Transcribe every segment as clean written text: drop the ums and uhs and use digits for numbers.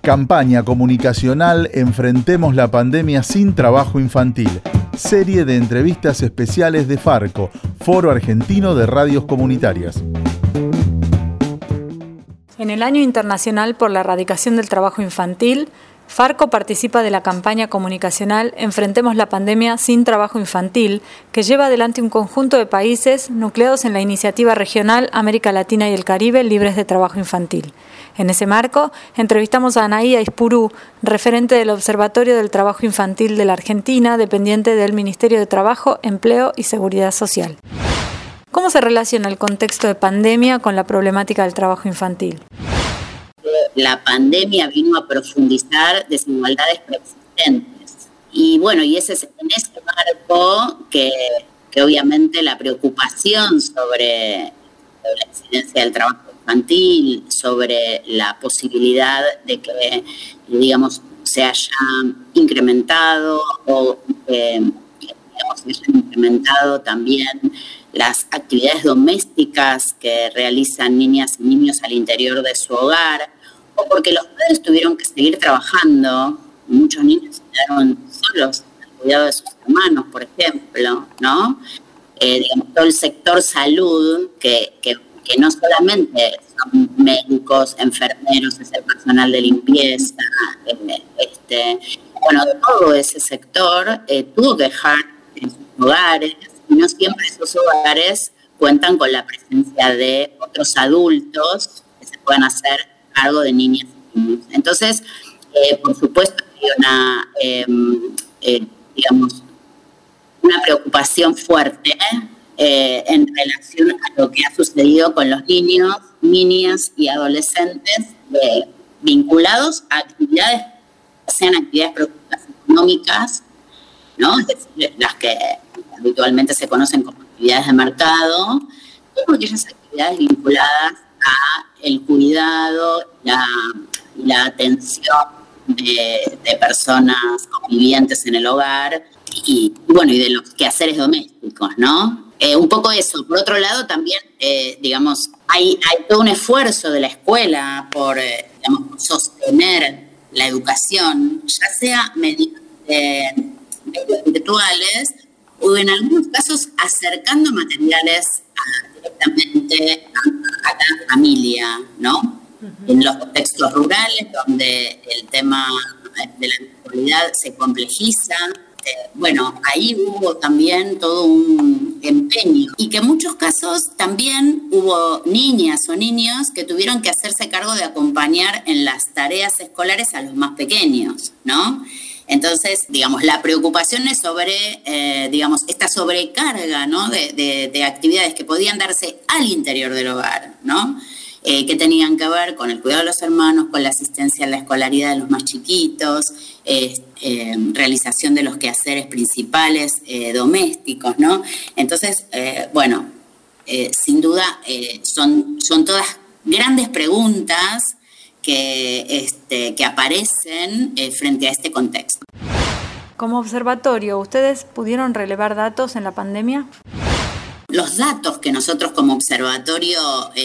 Campaña comunicacional Enfrentemos la pandemia sin trabajo infantil. Serie de entrevistas especiales de Farco, Foro Argentino de Radios Comunitarias. En el Año Internacional por la Erradicación del Trabajo Infantil, Farco participa de la campaña comunicacional Enfrentemos la pandemia sin trabajo infantil, que lleva adelante un conjunto de países nucleados en la iniciativa regional América Latina y el Caribe libres de trabajo infantil. En ese marco, entrevistamos a Anaí Aispurú, referente del Observatorio del Trabajo Infantil de la Argentina, dependiente del Ministerio de Trabajo, Empleo y Seguridad Social. ¿Cómo se relaciona el contexto de pandemia con la problemática del trabajo infantil? La pandemia vino a profundizar desigualdades preexistentes. Y bueno, y ese es en este marco que obviamente la preocupación sobre la incidencia del trabajo infantil, sobre la posibilidad de que, digamos, se haya incrementado o se hayan incrementado también las actividades domésticas que realizan niñas y niños al interior de su hogar, o porque los padres tuvieron que seguir trabajando. Muchos niños se quedaron solos al cuidado de sus hermanos, por ejemplo, ¿no? Digamos, todo el sector salud, que no solamente son médicos, enfermeros, es el personal de limpieza, bueno, todo ese sector tuvo que dejar en sus hogares, y no siempre esos hogares cuentan con la presencia de otros adultos que se puedan hacer cargo de niñas y niños. Entonces, por supuesto, hay una preocupación fuerte en relación a lo que ha sucedido con los niños, niñas y adolescentes vinculados a actividades, sean actividades productivas económicas, ¿no? Es decir, las que habitualmente se conocen como actividades de mercado, como aquellas actividades vinculadas a el cuidado, la atención de personas convivientes en el hogar y de los quehaceres domésticos, ¿no? Un poco eso. Por otro lado, también, hay todo un esfuerzo de la escuela por sostener la educación, ya sea mediante medios virtuales o en algunos casos acercando materiales directamente a la familia, ¿no? Uh-huh. En los contextos rurales, donde el tema de la virtualidad se complejiza, ahí hubo también todo un empeño y que en muchos casos también hubo niñas o niños que tuvieron que hacerse cargo de acompañar en las tareas escolares a los más pequeños, ¿no? Entonces, la preocupación es sobre, esta sobrecarga, ¿no? de actividades que podían darse al interior del hogar, ¿no? Que tenían que ver con el cuidado de los hermanos, con la asistencia a la escolaridad de los más chiquitos, realización de los quehaceres principales domésticos, ¿no? Entonces, sin duda son todas grandes preguntas que aparecen frente a este contexto. Como observatorio, ¿ustedes pudieron relevar datos en la pandemia? Los datos que nosotros como observatorio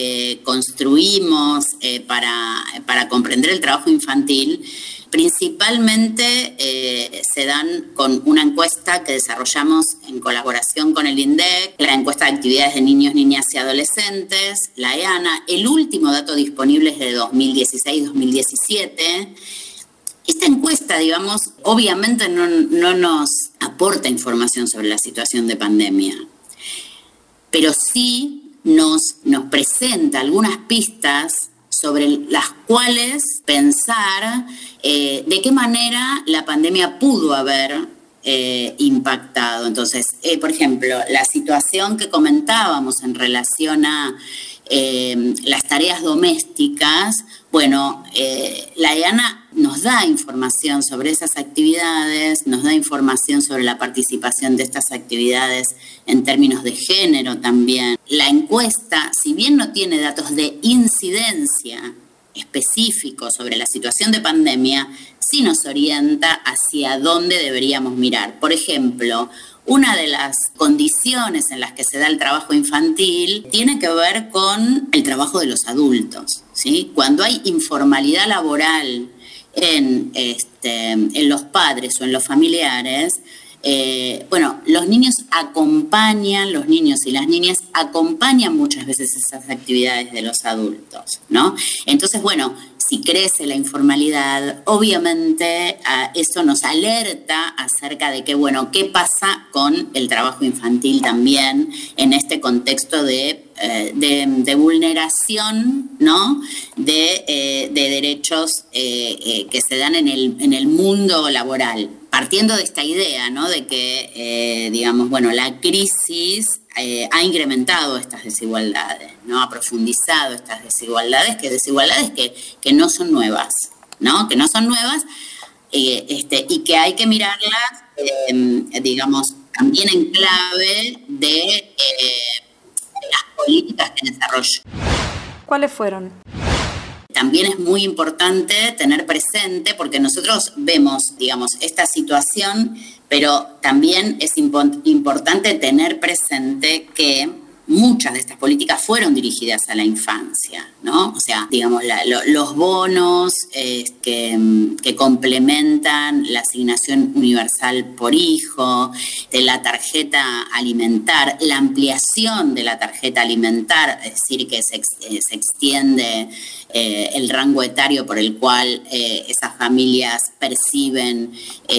construimos para comprender el trabajo infantil principalmente se dan con una encuesta que desarrollamos en colaboración con el INDEC, la encuesta de actividades de niños, niñas y adolescentes, la EANA. El último dato disponible es de 2016-2017. Esta encuesta, obviamente no nos aporta información sobre la situación de pandemia, pero sí nos presenta algunas pistas sobre las cuales pensar de qué manera la pandemia pudo haber impactado. Entonces, por ejemplo, la situación que comentábamos en relación a las tareas domésticas, la EANA nos da información sobre esas actividades, nos da información sobre la participación de estas actividades en términos de género también. La encuesta, si bien no tiene datos de incidencia específicos sobre la situación de pandemia, sí nos orienta hacia dónde deberíamos mirar. Por ejemplo, una de las condiciones en las que se da el trabajo infantil tiene que ver con el trabajo de los adultos, ¿sí? Cuando hay informalidad laboral en los padres o en los familiares, los niños y las niñas acompañan muchas veces esas actividades de los adultos, ¿no? Entonces, si crece la informalidad, obviamente eso nos alerta acerca de que, ¿qué pasa con el trabajo infantil también en este contexto de vulneración, ¿no? de derechos que se dan en el mundo laboral? Partiendo de esta idea, ¿no? De que, la crisis ha incrementado estas desigualdades, ¿no? Ha profundizado estas desigualdades que no son nuevas, ¿no? Que no son nuevas y que hay que mirarlas, también en clave de las políticas de desarrollo. ¿Cuáles fueron? También es muy importante tener presente, porque nosotros vemos, esta situación, pero también es importante tener presente que muchas de estas políticas fueron dirigidas a la infancia, ¿no? O sea, los bonos que complementan la asignación universal por hijo, de la tarjeta alimentar, la ampliación de la tarjeta alimentar, es decir, que se extiende el rango etario por el cual esas familias perciben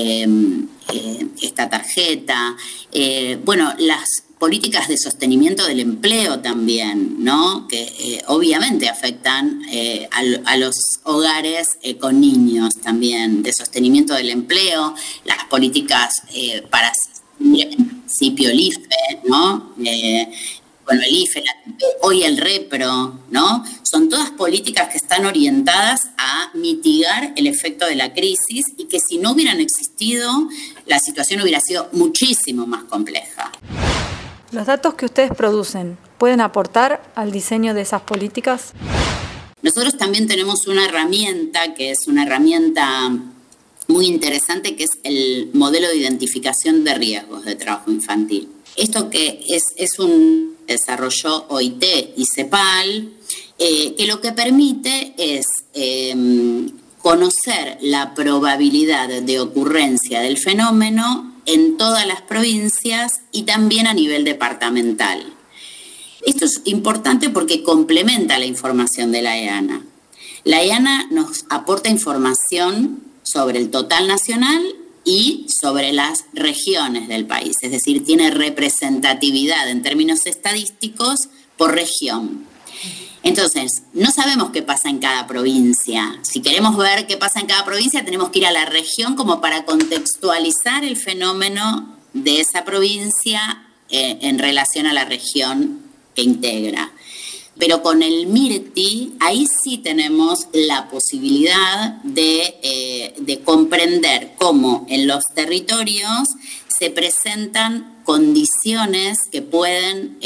esta tarjeta. Las políticas de sostenimiento del empleo también, ¿no? Que obviamente afectan a los hogares con niños también, de sostenimiento del empleo, las políticas para el principio el IFE, ¿no? El IFE, hoy el REPRO, ¿no? Son todas políticas que están orientadas a mitigar el efecto de la crisis y que si no hubieran existido, la situación hubiera sido muchísimo más compleja. ¿Los datos que ustedes producen pueden aportar al diseño de esas políticas? Nosotros también tenemos una herramienta que es una herramienta muy interesante, que es el modelo de identificación de riesgos de trabajo infantil. Esto que es un desarrollo OIT y CEPAL, que lo que permite es conocer la probabilidad de ocurrencia del fenómeno en todas las provincias y también a nivel departamental. Esto es importante porque complementa la información de la EANA. La EANA nos aporta información sobre el total nacional y sobre las regiones del país, es decir, tiene representatividad en términos estadísticos por región. Entonces, no sabemos qué pasa en cada provincia. Si queremos ver qué pasa en cada provincia, tenemos que ir a la región como para contextualizar el fenómeno de esa provincia en relación a la región que integra. Pero con el MIRTI, ahí sí tenemos la posibilidad de comprender cómo en los territorios se presentan condiciones que pueden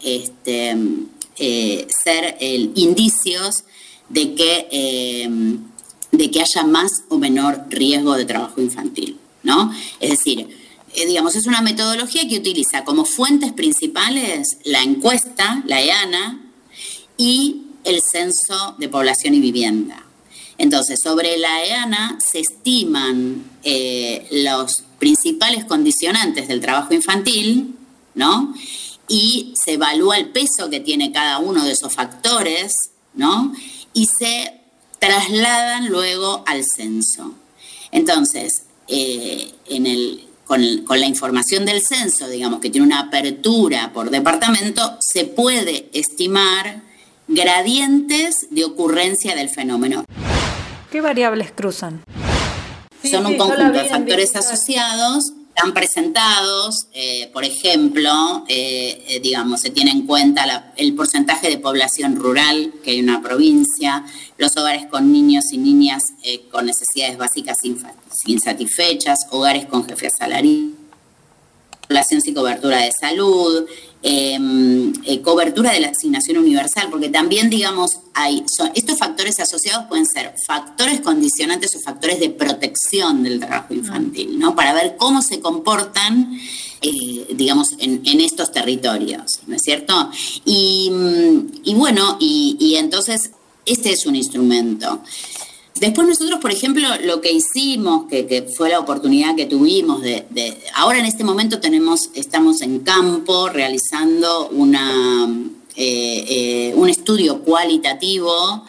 ser indicios de que haya más o menor riesgo de trabajo infantil, ¿no? Es decir, es una metodología que utiliza como fuentes principales la encuesta, la EANA, y el censo de población y vivienda. Entonces, sobre la EANA se estiman los principales condicionantes del trabajo infantil, ¿no? Y se evalúa el peso que tiene cada uno de esos factores, ¿no? Y se trasladan luego al censo. Entonces, con la información del censo, que tiene una apertura por departamento, se puede estimar gradientes de ocurrencia del fenómeno. ¿Qué variables cruzan? Son un conjunto de factores asociados. Están presentados, por ejemplo, se tiene en cuenta el porcentaje de población rural que hay en una provincia, los hogares con niños y niñas con necesidades básicas insatisfechas, hogares con jefe asalariado, población sin cobertura de salud, cobertura de la asignación universal, porque también, estos factores asociados pueden ser factores condicionantes o factores de protección del trabajo infantil, ¿no? Para ver cómo se comportan, en estos territorios, ¿no es cierto? Y entonces, este es un instrumento. Después nosotros, por ejemplo, lo que hicimos, que fue la oportunidad que tuvimos ahora en este momento estamos en campo realizando un estudio cualitativo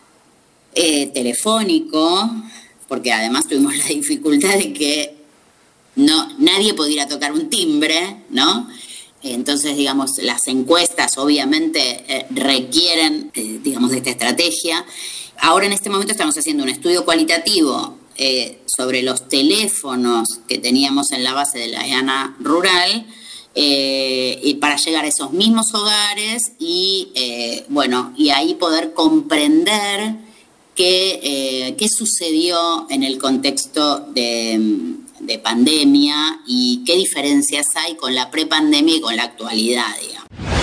telefónico, porque además tuvimos la dificultad de que nadie pudiera tocar un timbre, ¿no? Entonces, digamos, las encuestas obviamente requieren, digamos, de esta estrategia. Ahora en este momento estamos haciendo un estudio cualitativo sobre los teléfonos que teníamos en la base de la EANA rural y para llegar a esos mismos hogares y ahí poder comprender qué sucedió en el contexto de pandemia y qué diferencias hay con la prepandemia y con la actualidad, digamos.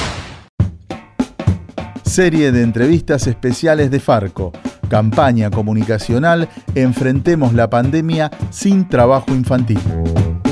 Serie de entrevistas especiales de Farco. Campaña comunicacional Enfrentemos la pandemia sin trabajo infantil.